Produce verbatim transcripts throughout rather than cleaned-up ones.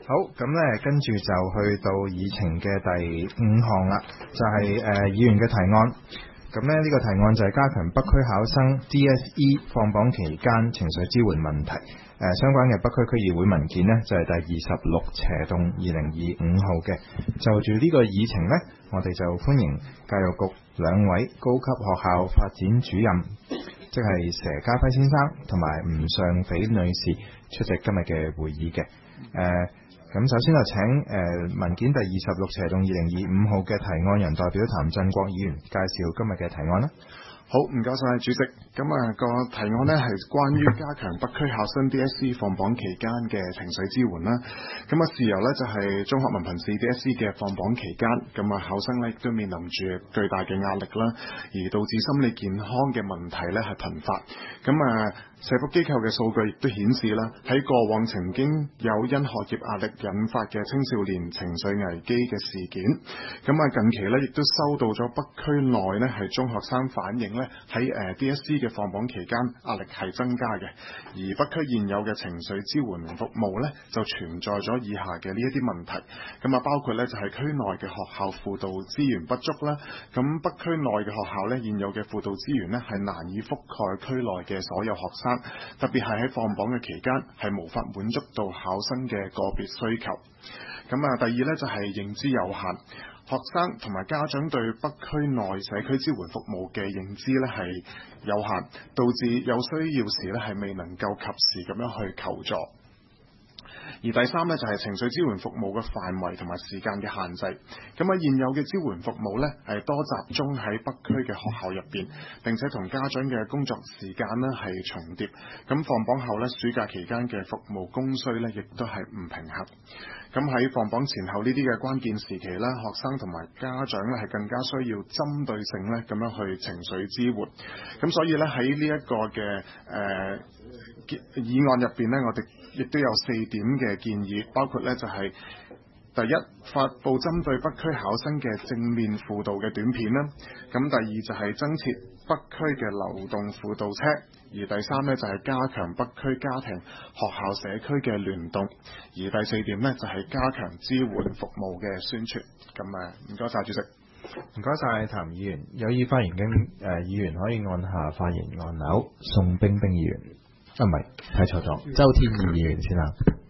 好，咁咧跟住就去到議程嘅第五項啦，就係、是、誒、呃、議員嘅提案。咁咧呢個提案就係加強北區考生 D S E 放榜期間情緒支援問題。誒、呃、相關嘅北區區議會文件呢，就係、是、第二十六斜洞二零二五號嘅。就住呢個議程呢，我哋就歡迎教育局兩位高級學校發展主任，即係佘家輝先生同埋吳尚斐女士出席今日嘅會議嘅。誒、呃咁首先就請誒、呃、文件第二十六斜洞二零二五號嘅提案人代表譚振國議員介紹今日嘅提案啦。 好，唔該晒主席。咁啊個提案呢係關於加強北區考生 D S E 放榜期間嘅情緒支援啦。咁啊事由呢就係中學文憑試 D S E 嘅放榜期間，咁啊考生呢亦都面臨住巨大嘅壓力啦，而導致心理健康嘅問題呢係頻發。咁啊社福機構嘅數據亦都顯示啦，喺過往曾經有因學業壓力引發嘅青少年情緒危機嘅事件。咁啊近期呢亦都收到咗北區內呢係中學生反映呢喺誒 D S E 嘅放榜期間壓力係增加嘅，而北區現有嘅情緒支援服務呢就存在咗以下嘅呢一啲問題。咁啊包括呢就係區內嘅學校輔導資源不足啦。咁北區內嘅學校呢現有嘅輔導資源呢係難以覆蓋區內嘅所有學生。特別係喺放榜嘅期間係無法滿足到考生嘅個別需求。咁啊，第二呢，就係認知有限，學生同埋家長對北區內社區支援服務嘅認知呢係有限，導致有需要時呢係未能夠及時咁樣去求助。而第三呢，就係情緒支援服務嘅範圍同埋時間嘅限制。咁啊現有嘅支援服務呢，係多集中喺北區嘅學校入邊，並且同家長嘅工作時間呢係重疊。咁放榜後呢，暑假期間嘅服務供需呢，亦都係唔平衡。咁喺放榜前後呢啲嘅關鍵時期呢，學生同埋家長呢係更加需要針對性呢咁樣去情緒支援。咁所以呢，喺呢一個嘅誒、呃、議案入邊呢，我哋亦都有四點嘅建議，包括呢就係、是、第一，發布針對北區考生嘅正面輔導嘅短片啦。咁第二就係增設北區嘅流動輔導車，而第三呢就係加強北區家庭、學校、社區嘅聯動，而第四點呢就係加強支援服務嘅宣傳。咁啊，唔該晒主席。 唔該晒譚議員，有意發言嘅誒、呃、議員可以按下發言按鈕。宋冰冰議員，啊唔係睇錯咗，周天義議員先啦。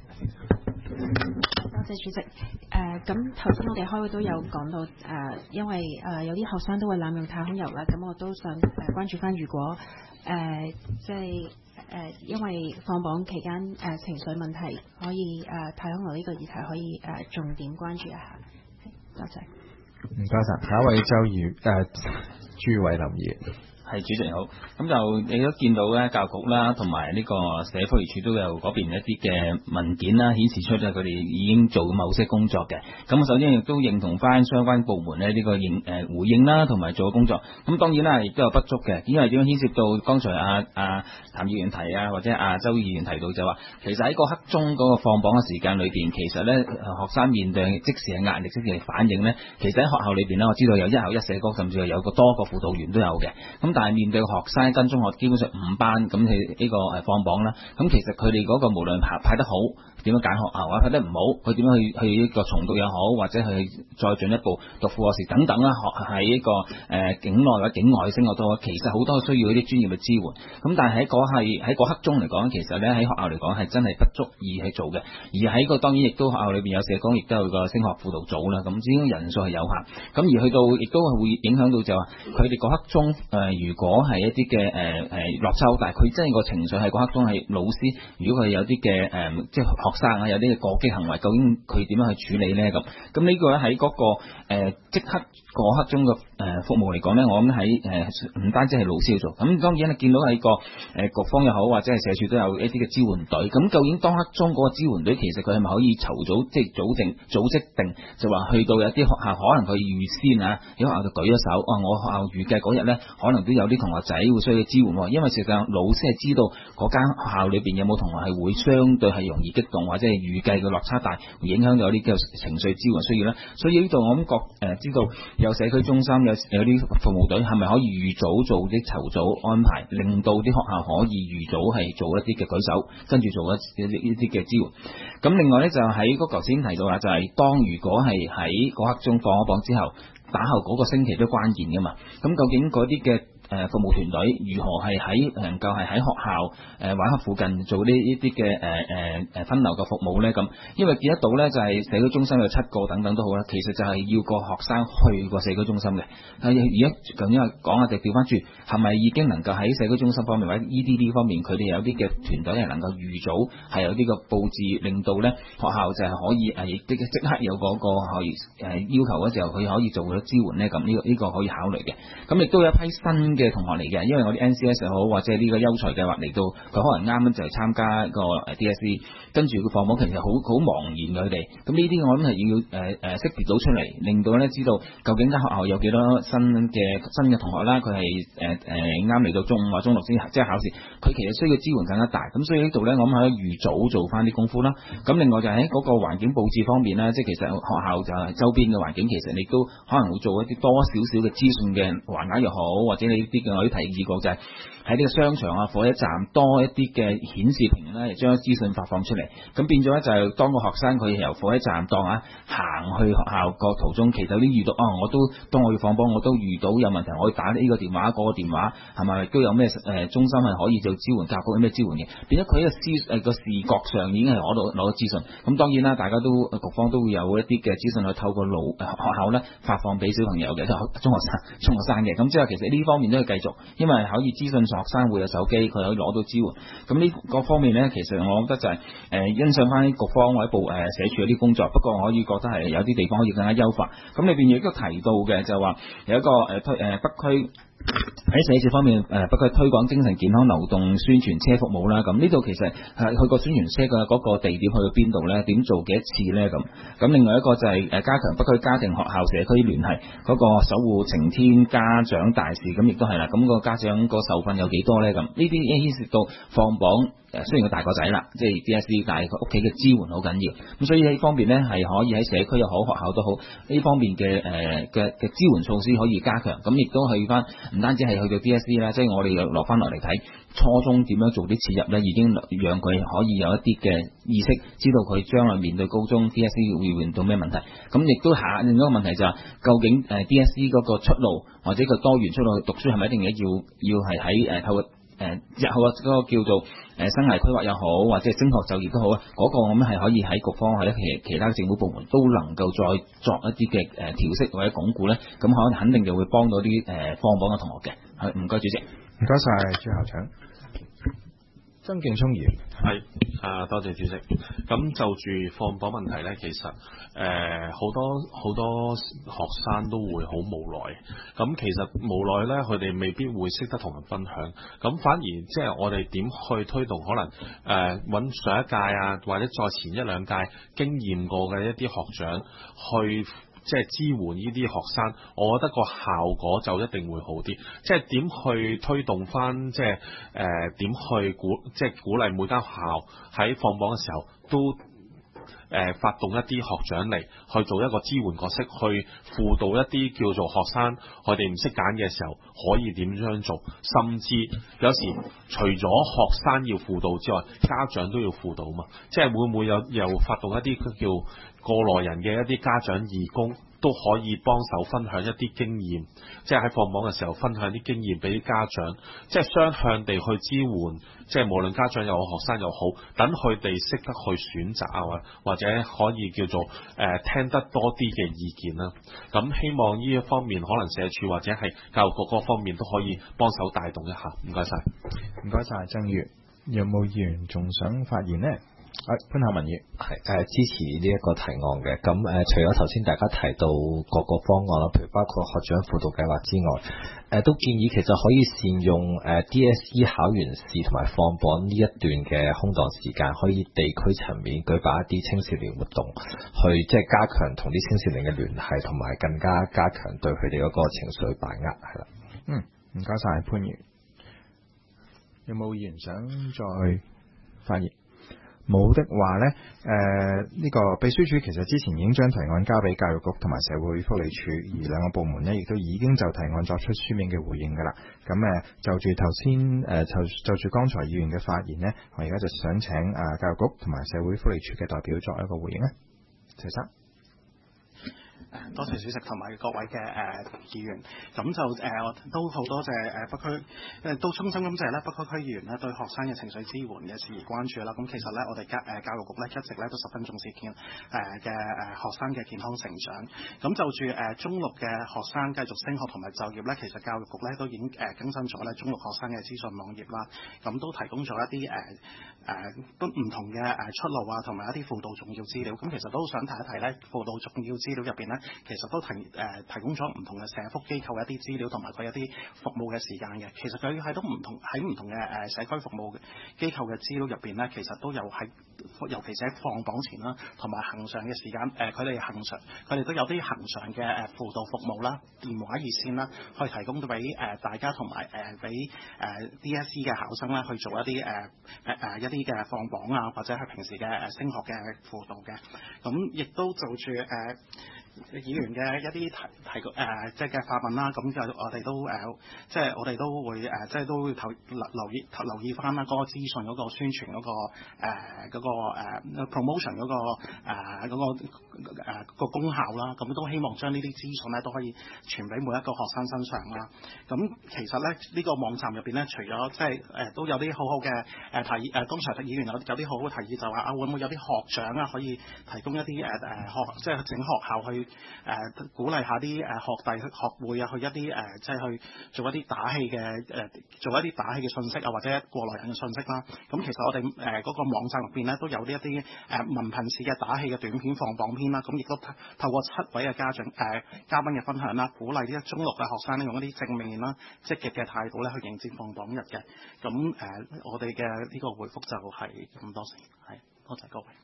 多謝主席。誒、呃，咁頭先我哋開會都有講到誒、呃，因為誒、呃、有啲學生都會濫用太空遊啦，咁我都想誒、呃、關注翻，如果誒即係誒因為放榜期間誒、呃、情緒問題，可以誒、呃、太空遊呢個議題可以誒、呃、重點關注一下。多謝。 唔該晒，下一位周議誒朱偉林議員。 係主席好，咁就你都見到咧，教育局啦，同埋呢個社福署都有嗰邊一啲嘅文件啦，顯示出咧佢哋已經做某些工作嘅。咁我首先亦都認同翻相關部門咧呢個應誒回應啦，同埋做嘅工作。咁當然啦，亦都有不足嘅，因為點樣牽涉到剛才阿阿譚議員提啊，或者阿周議員提到就話，其實喺個黑中嗰個放榜嘅時間裏邊，其實咧學生面對即時嘅壓力，即時嘅反應咧，其實喺學校裏邊咧，我知道有一校一社工，甚至係有個多個輔導員都有嘅。咁但係面對學生跟中學基本上五班咁去呢個誒放榜啦，咁其實佢哋嗰個無論排排得好，點樣揀學校啊，排得唔好，佢點樣去去一個重讀又好，或者去再進一步讀副學士等等啦，學喺一個誒、呃、境內或者境外升學都，其實好多需要一啲專業嘅支援。咁但係喺嗰係喺嗰刻中嚟講，其實咧喺學校嚟講係真係不足以去做嘅。而喺個當然亦都學校裏邊有社工，亦都有個升學輔導組啦。咁始終人數係有限，咁而去到亦都係會影響到就話佢哋嗰刻中誒、呃，如果係一啲嘅誒誒落差好大，佢真係個情緒係嗰刻中係老師，如果佢有啲嘅誒即係學生啊，有啲嘅過激行為，究竟佢點樣去處理咧？咁咁呢個咧喺嗰個誒即、呃、刻嗰刻中嘅誒服務嚟講咧，我諗喺誒唔單止係老師要做，咁當然你見到喺個誒、呃、局方又好，或者係社署都有一啲嘅支援隊。咁究竟當刻中嗰個支援隊，其實佢係咪可以籌組即係組定組織定，就話去到有啲學校可能佢預先啊，有學校就舉咗手，啊我學校預計嗰日咧可能都都有啲同學仔會需要支援，因為實際上老師係知道嗰間學校裏邊有冇同學係會相對係容易激動或者係預計嘅落差大，會影響到啲嘅情緒支援需要咧。所以呢度我咁覺誒知道有社區中心有有啲服務隊係咪可以預早做啲籌組安排，令到啲學校可以預早係做一啲嘅舉手，跟住做一呢啲嘅支援。咁另外咧就喺嗰頭先提到啦，就係、是、當如果係喺嗰刻鐘放咗榜之後，打後嗰個星期都關鍵㗎嘛。咁究竟嗰啲嘅誒服務團隊如何係喺能夠係喺學校誒或者附近做呢呢啲嘅誒誒誒分流嘅服務咧？咁因為見得到咧，就係社區中心有七個等等都好啦，其實就係要個學生去個社區中心嘅。而家咁樣講下，就調翻轉，係咪已經能夠喺社區中心方面或者 E D D 方面，佢哋有啲嘅團隊係能夠預早係有啲個佈置，令到咧學校就係可以誒即即刻有嗰個可以誒要求嘅時候，佢可以做到支援咧？咁呢個呢個可以考慮嘅。咁亦都有一批新嘅同學嚟嘅，因為我啲 N C S 又好或者呢個優才計劃嚟到，佢可能啱啱就係參加個 D S E， 跟住佢放榜其實好好茫然佢哋。咁呢啲我諗係要誒誒識別到出嚟，令到咧知道究竟間學校有幾多新嘅新嘅同學啦，佢係誒誒啱嚟到中五或中六先即係考試，佢其實需要支援更加大。咁所以呢度咧，我諗可以預早做翻啲功夫啦。咁另外就喺嗰個環境佈置方面咧，即係其實學校就係周邊嘅環境，其實你都可能會做一啲多少少嘅資訊嘅環境又好，或者你啲嘅我啲提議過就係喺呢個商場啊、火車站多一啲嘅顯示屏咧，將資訊發放出嚟。咁變咗咧就係當個學生佢由火車站當啊行去學校個途中，其實啲遇到啊、哦，我都當我要放榜，我都遇到有問題，我要打呢個電話嗰、嗰個電話係咪都有咩誒、呃、中心係可以做支援教育局有咩支援嘅？變咗佢喺個視誒個視覺上已經係攞到攞到資訊。咁當然啦，大家都局方都會有一啲嘅資訊去透過老學校咧發放俾小朋友嘅，即係中學生中學生嘅。咁即係其實呢方面都要繼續，因為可以資訊學生會有手機，佢可以攞到支援。咁呢個方面呢，其實我覺得就係、是、誒、呃、欣賞翻局方或者部誒社署有啲工作。不過我可以覺得係有啲地方可以更加優化。咁裏邊亦都提到嘅就係話有一個誒推誒北區。喺社署方面，誒、呃，北區推廣精神健康流動宣傳車服務啦。咁呢度其實係去個宣傳車嘅嗰個地點去到邊度呢？點做幾多次呢？咁咁另外一個就係誒加強北區家庭學校社區聯繫嗰個守護晴天家長大事，咁亦都係啦。咁、那個家長個受訓有幾多呢？咁呢啲牽涉到放榜。誒雖然佢大個仔啦，即係 D S E， 但係佢屋企嘅支援好緊要，咁所以呢方面呢，係可以喺社區又好，學校都好，呢方面嘅誒嘅嘅支援措施可以加強，咁亦都去翻唔單止係去到 D S E 啦，即係我哋又落翻落嚟睇初中點樣做啲切入呢，已經讓佢可以有一啲嘅意識，知道佢將來面對高中 D S E 會遇到咩問題，咁亦都下另一個問題就係、是、究竟誒 D S E 嗰個出路或者個多元出路讀書係咪一定要要係喺誒透過誒日後嗰個叫做誒生涯規劃又好，或者升學就業都好啊，嗰、那個我諗係可以喺局方或者其其他政府部門都能夠再作一啲嘅誒調適或者鞏固咧，咁可能肯定就會幫到啲誒放榜嘅同學嘅。係，唔該主席， 唔該晒朱校長。曾健聰議員係啊，多謝主席。咁就住放榜問題呢，其實誒好、呃、多好多學生都會好無奈。咁其實無奈呢，佢哋未必會識得同人分享。咁反而即係我哋點去推動，可能誒揾、呃、上一屆啊，或者再前一兩屆經驗過嘅一啲學長去。即係支援呢啲學生，我覺得個效果就一定會好啲。即係點去推動翻，即係誒點去鼓，即係鼓勵每間學校喺放榜嘅時候都誒、呃、發動一啲學長嚟去做一個支援角色，去輔導一啲叫做學生，佢哋唔識揀嘅時候可以點樣做，甚至有時除咗學生要輔導之外，家長都要輔導嘛。即係會唔會有又發動一啲叫過來人嘅一啲家長義工都可以幫手分享一啲經驗，即係喺放榜嘅時候分享啲經驗俾啲家長，即係雙向地去支援，即係無論家長又好學生又好，等佢哋識得去選擇啊，或者可以叫做誒、呃、聽得多啲嘅意見啦。咁希望呢一方面可能社署或者係教育局嗰方面都可以幫手帶動一下。唔該晒， 唔該晒。曾月，有冇議員仲想發言呢？誒、啊，潘夏文議係誒支持呢一個提案嘅。咁誒、呃，除咗頭先大家提到各個方案啦，譬如包括學長輔導計劃之外，誒、呃、都建議其實可以善用誒 D S E 考完試同埋放榜呢一段嘅空檔時間，可以地區層面舉辦一啲青少年活動，去即係加強同啲青少年嘅聯繫，同埋更加加強對佢哋嗰個情緒把握，係啦。 嗯， 唔該晒潘議員，有冇議員想再發言？冇的話呢，誒、呃、呢、這個秘書處其實之前已經將提案交俾教育局同埋社會福利署，而兩個部門呢亦都已經就提案作出書面嘅回應㗎啦。咁誒就住頭先誒就就住剛才議員嘅發言呢，我而家就想請誒教育局同埋社會福利署嘅代表作一個回應啊，謝生。 多謝主席同埋各位嘅誒、呃、議員，咁就誒、呃、都好多謝誒北區，誒都衷心感謝咧北區區議員咧對學生嘅情緒支援嘅事宜關注啦。咁其實咧我哋教誒教育局咧一直咧都十分重視健誒嘅誒學生嘅健康成長。咁就住誒、呃、中六嘅學生繼續升學同埋就業咧，其實教育局咧都已經誒更新咗咧中六學生嘅資訊網頁啦。咁都提供咗一啲誒誒都唔同嘅誒出路啊，同埋一啲輔導重要資料。咁其實都想提一提咧，輔導重要資料入邊咧。其實都提誒、呃、提供咗唔同嘅社福機構嘅一啲資料，同埋佢一啲服務嘅時間嘅。其實佢喺都唔同喺唔同嘅誒、呃、社區服務機構嘅資料入邊咧，其實都有喺，尤其是喺放榜前啦，同埋恆常嘅時間誒，佢哋恆常佢哋都有啲恆常嘅誒輔導服務啦、電話熱線啦，去提供到俾誒大家同埋誒俾誒 D S E 嘅考生啦，去做一啲誒誒誒一啲嘅放榜啊，或者係平時嘅誒升學嘅輔導嘅。咁亦都就住誒。呃議員嘅一啲提提誒、呃、即係嘅發問啦，咁就我哋都誒、呃、即係我哋都會誒、呃、即係都會投留意留意翻啦嗰個資訊嗰個宣傳嗰、嗰個誒嗰、呃嗰個、呃、promotion 嗰、嗰個誒嗰、呃嗰個誒、呃嗰個功效啦，咁都希望將呢啲資訊咧都可以傳俾每一個學生身上啦。咁其實咧呢、呢個網站入邊咧，除咗即係誒、呃、都有啲好好嘅誒提議誒，剛才議員有有啲好好嘅提議，就話啊會唔會有啲學長啊可以提供一啲誒誒學即係整學校去。誒、呃、鼓勵下啲誒學弟去學會啊，去一啲誒、呃、即係去做一啲打氣嘅誒、呃，做一啲打氣嘅信息啊，或者過來人嘅信息啦。咁、嗯、其實我哋誒嗰個網站入邊咧，都有呢一啲誒文憑試嘅打氣嘅短片放榜篇啦。咁、嗯、亦都透過七位嘅家長誒、呃、嘉賓嘅分享啦，鼓勵呢一中六嘅學生咧，用一啲正面啦、積極嘅態度咧，去迎接放榜日嘅。咁、嗯、誒、呃，我哋嘅呢個回覆就係咁多先，係多謝各位。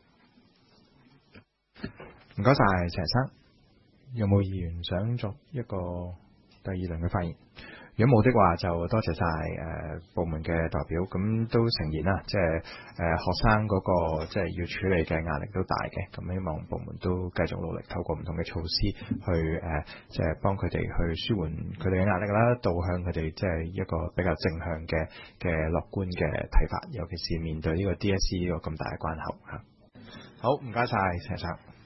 唔該晒，陳生。有冇議員想作一個第二輪嘅發言？如果冇的話，就多謝晒誒、呃、部門嘅代表。咁都呈現啦，即係誒、呃、學生嗰、那個即係要處理嘅壓力都大嘅。咁希望部門都繼續努力，透過唔同嘅措施去誒、呃，即係幫佢哋去舒緩佢哋嘅壓力啦，導向佢哋即係一個比較正向嘅嘅樂觀嘅睇法。尤其是面對呢個 D S E 呢個咁大嘅關口嚇。好，唔該晒，陳生。